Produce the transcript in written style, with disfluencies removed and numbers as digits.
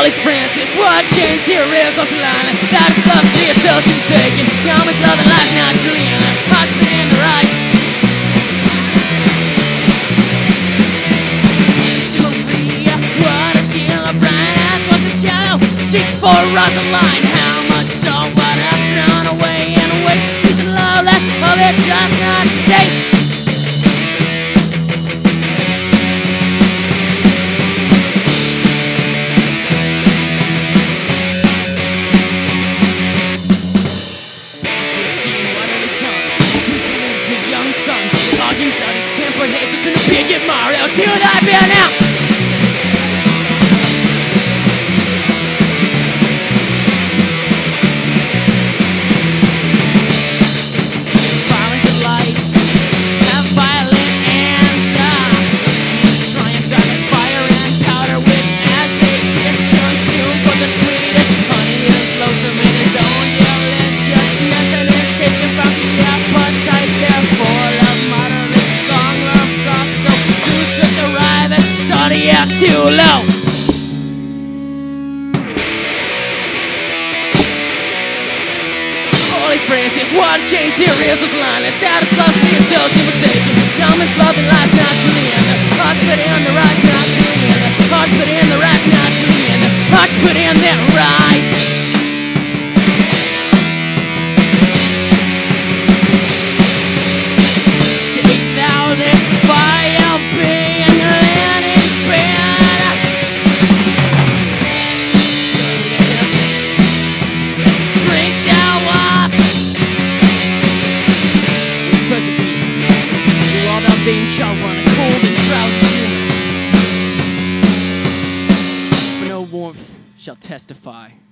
Paulus Francis, what James here is also lying. That is love, see yourself to taken. Common love and life not dreaming. Heart's been in the right. Maria, what a deal of bright eyes, what the shadow. Cheeks for Rosaline. How much so what I've thrown away and wasted season love left of it just not taste. Argues out his tempered head just in the big get Mario till I burn out. Violent delights, have violent answer. Triumph out of fire and powder, which as they kiss consume for the sweetest. Honey is loathsome in his own deliciousness, and is taken from the appetite therefore. Yeah, too low. Paulus Francis, what James here is was lying. That is lost me and still to mistake. Common love and lies not to the end. Heart put in the right, not to the end. Heart put in the right, not to the end. Heart put in the rise. Take thou this fire being being shot on a cold and drowsy noon. For no warmth shall testify.